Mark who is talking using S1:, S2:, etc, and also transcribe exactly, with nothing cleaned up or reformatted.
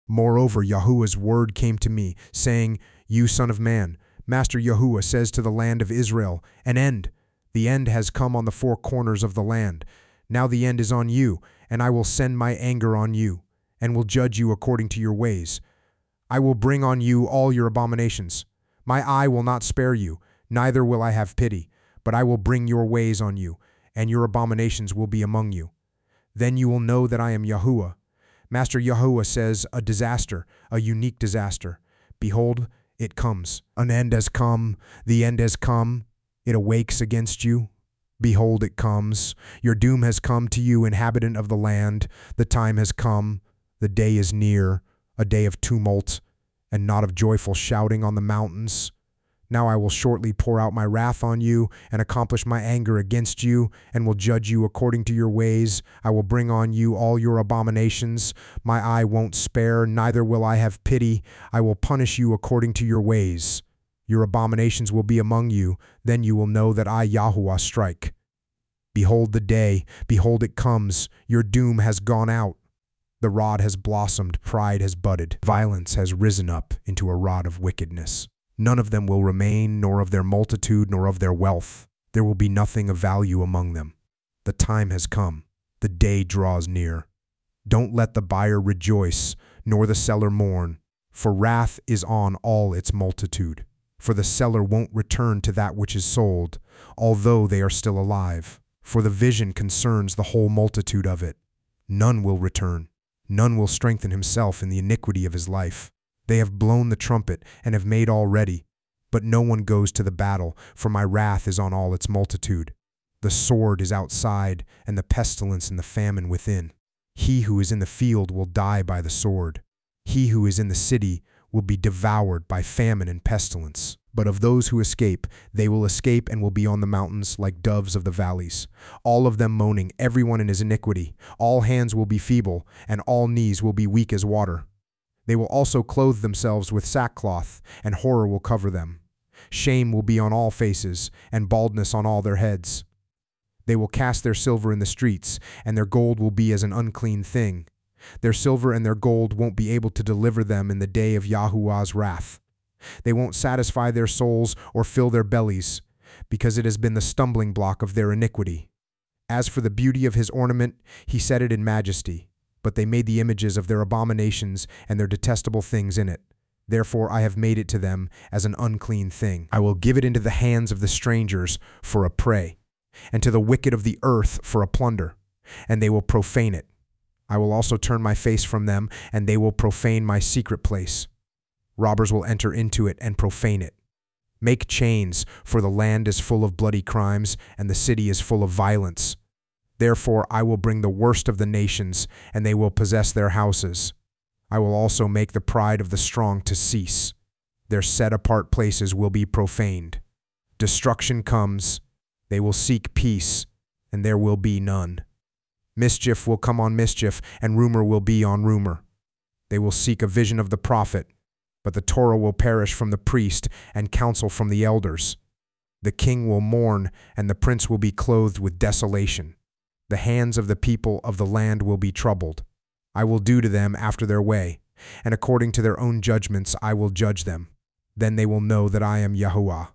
S1: Moreover, Yahuwah's word came to me, saying, You son of man, Master Yahuwah says to the land of Israel, An end. The end has come on the four corners of the land. Now the end is on you, and I will send my anger on you, and will judge you according to your ways. I will bring on you all your abominations. My eye will not spare you, neither will I have pity, but I will bring your ways on you, and your abominations will be among you. Then you will know that I am Yahuwah. Master Yahuwah says, a disaster, a unique disaster. Behold, it comes. An end has come, the end has come. It awakes against you. Behold, it comes. Your doom has come to you, inhabitant of the land. The time has come. The day is near, a day of tumult, and not of joyful shouting on the mountains. Now I will shortly pour out my wrath on you, and accomplish my anger against you, and will judge you according to your ways. I will bring on you all your abominations. My eye won't spare, neither will I have pity. I will punish you according to your ways. Your abominations will be among you. Then you will know that I, Yahuwah, strike. Behold the day, behold it comes. Your doom has gone out. The rod has blossomed, pride has budded. Violence has risen up into a rod of wickedness. None of them will remain, nor of their multitude, nor of their wealth. There will be nothing of value among them. The time has come. The day draws near. Don't let the buyer rejoice, nor the seller mourn, for wrath is on all its multitude. For the seller won't return to that which is sold, although they are still alive. For the vision concerns the whole multitude of it. None will return. None will strengthen himself in the iniquity of his life. They have blown the trumpet and have made all ready, but no one goes to the battle, for my wrath is on all its multitude. The sword is outside, and the pestilence and the famine within. He who is in the field will die by the sword. He who is in the city will be devoured by famine and pestilence. But of those who escape, they will escape and will be on the mountains like doves of the valleys, all of them moaning, everyone in his iniquity. All hands will be feeble, and all knees will be weak as water. They will also clothe themselves with sackcloth, and horror will cover them. Shame will be on all faces, and baldness on all their heads. They will cast their silver in the streets, and their gold will be as an unclean thing. Their silver and their gold won't be able to deliver them in the day of Yahuwah's wrath. They won't satisfy their souls or fill their bellies, because it has been the stumbling block of their iniquity. As for the beauty of his ornament, he set it in majesty, but they made the images of their abominations and their detestable things in it. Therefore I have made it to them as an unclean thing. I will give it into the hands of the strangers for a prey, and to the wicked of the earth for a plunder, and they will profane it. I will also turn my face from them, and they will profane my secret place. Robbers will enter into it and profane it. Make chains, for the land is full of bloody crimes, and the city is full of violence. Therefore I will bring the worst of the nations, and they will possess their houses. I will also make the pride of the strong to cease. Their set-apart places will be profaned. Destruction comes. They will seek peace, and there will be none. Mischief will come on mischief, and rumor will be on rumor. They will seek a vision of the prophet, but the Torah will perish from the priest, and counsel from the elders. The king will mourn, and the prince will be clothed with desolation. The hands of the people of the land will be troubled. I will do to them after their way, and according to their own judgments I will judge them. Then they will know that I am Yahuwah.